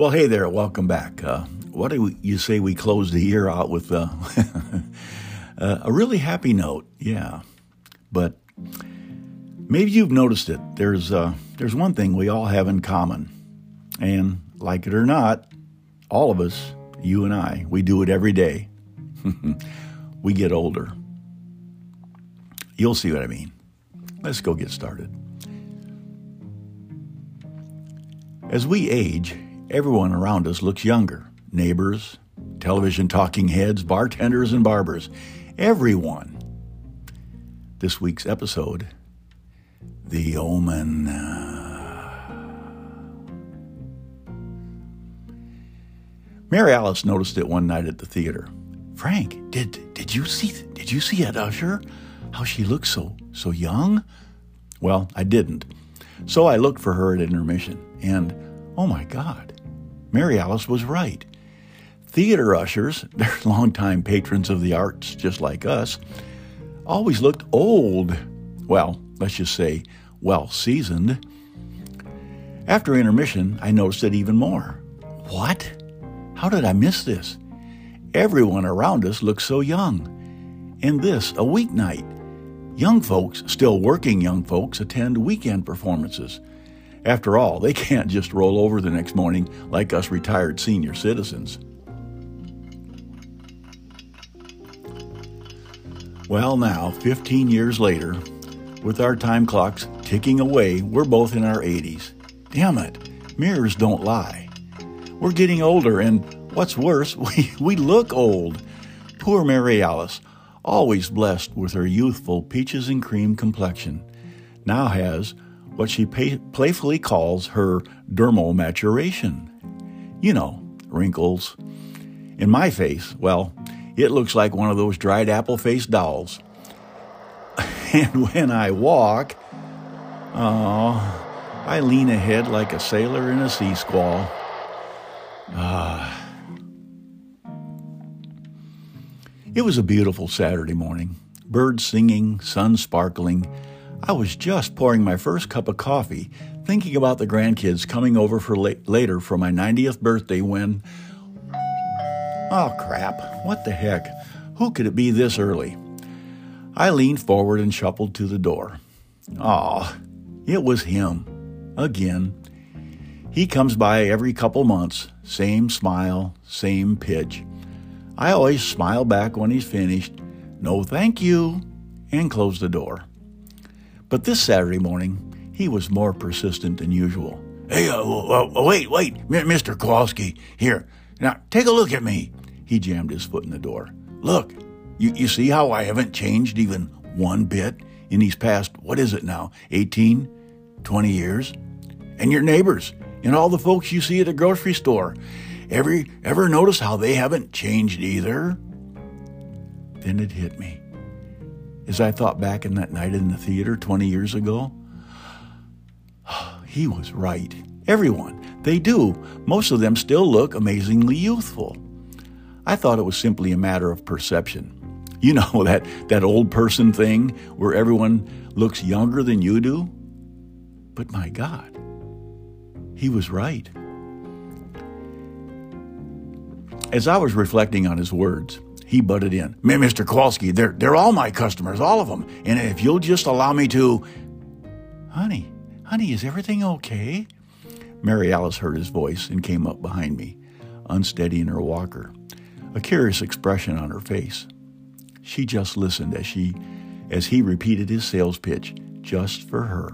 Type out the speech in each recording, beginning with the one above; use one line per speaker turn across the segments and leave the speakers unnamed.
Well, hey there, welcome back. What do you say we close the year out with a really happy note? Yeah, but maybe you've noticed it. There's one thing we all have in common, and like it or not, all of us, you and I, we do it every day. We get older. You'll see what I mean. Let's go get started. As we age, everyone around us looks younger. Neighbors, television talking heads, bartenders, and barbers. Everyone. This week's episode, The Omen. Mary Alice noticed it one night at the theater. Frank, did you see that usher? How she looks so young? Well, I didn't. So I looked for her at intermission, and oh my God, Mary Alice was right. Theater ushers, they're longtime patrons of the arts just like us, always looked old. Well, let's just say well-seasoned. After intermission, I noticed it even more. What? How did I miss this? Everyone around us looks so young. And this, a weeknight. Young folks, still working young folks, attend weekend performances. After all, they can't just roll over the next morning like us retired senior citizens. Well, now, 15 years later, with our time clocks ticking away, we're both in our 80s. Damn it, mirrors don't lie. We're getting older, and what's worse, we look old. Poor Mary Alice, always blessed with her youthful peaches and cream complexion, now has what she playfully calls her dermal maturation. You know, wrinkles. In my face, well, it looks like one of those dried apple-faced dolls. And when I walk, I lean ahead like a sailor in a sea squall. It was a beautiful Saturday morning. Birds singing, sun sparkling. I was just pouring my first cup of coffee, thinking about the grandkids coming over for later for my 90th birthday when... Oh, crap. What the heck? Who could it be this early? I leaned forward and shuffled to the door. It was him. Again. He comes by every couple months. Same smile, same pitch. I always smile back when he's finished. No, thank you. And close the door. But this Saturday morning, he was more persistent than usual. Hey, wait, Mr. Kowalski. Here, now take a look at me. He jammed his foot in the door. Look, you see how I haven't changed even one bit in these past, what is it now, 18, 20 years? And your neighbors and all the folks you see at the grocery store. Ever notice how they haven't changed either? Then it hit me. As I thought back in that night in the theater 20 years ago, he was right. Everyone, they do. Most of them still look amazingly youthful. I thought it was simply a matter of perception. You know, that old person thing where everyone looks younger than you do? But my God, he was right. As I was reflecting on his words, he butted in. Mr. Kowalski, they're all my customers, all of them. And if you'll just allow me to... Honey, is everything okay? Mary Alice heard his voice and came up behind me, unsteady in her walker, a curious expression on her face. She just listened as he repeated his sales pitch, just for her.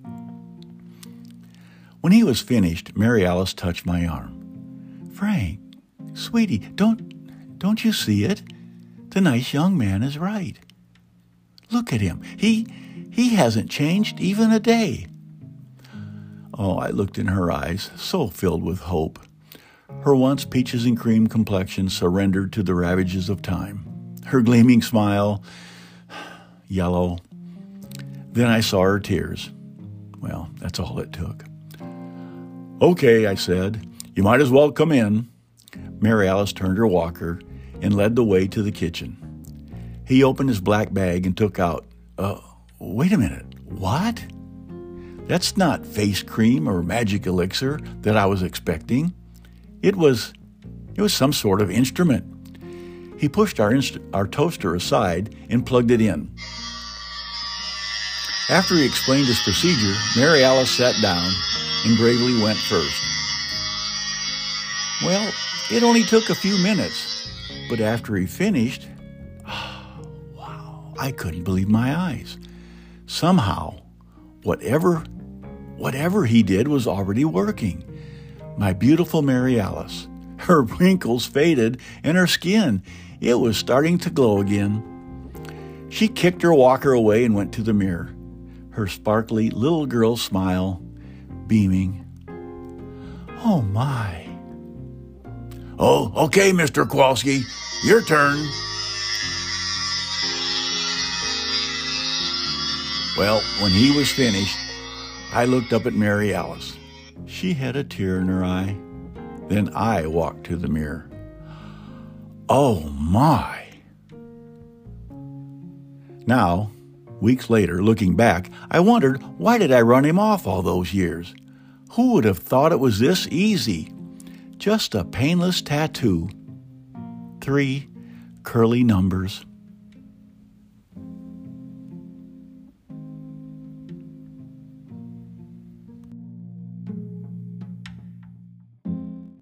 When he was finished, Mary Alice touched my arm. Frank, sweetie, don't you see it? The nice young man is right. Look at him. He hasn't changed even a day. Oh, I looked in her eyes, so filled with hope. Her once peaches and cream complexion surrendered to the ravages of time. Her gleaming smile, yellow. Then I saw her tears. Well, that's all it took. Okay, I said. You might as well come in. Mary Alice turned her walker and led the way to the kitchen. He opened his black bag and took out, wait a minute, what? That's not face cream or magic elixir that I was expecting. It was some sort of instrument. He pushed our toaster aside and plugged it in. After he explained his procedure, Mary Alice sat down and bravely went first. Well, it only took a few minutes, but after he finished, wow, I couldn't believe my eyes. Somehow, whatever he did was already working. My beautiful Mary Alice, her wrinkles faded and her skin, it was starting to glow again. She kicked her walker away and went to the mirror, her sparkly little girl smile beaming. Oh my. Oh, okay, Mr. Kowalski, your turn. Well, when he was finished, I looked up at Mary Alice. She had a tear in her eye. Then I walked to the mirror. Oh my! Now, weeks later, looking back, I wondered, why did I run him off all those years? Who would have thought it was this easy? Just a painless tattoo. 3 curly numbers.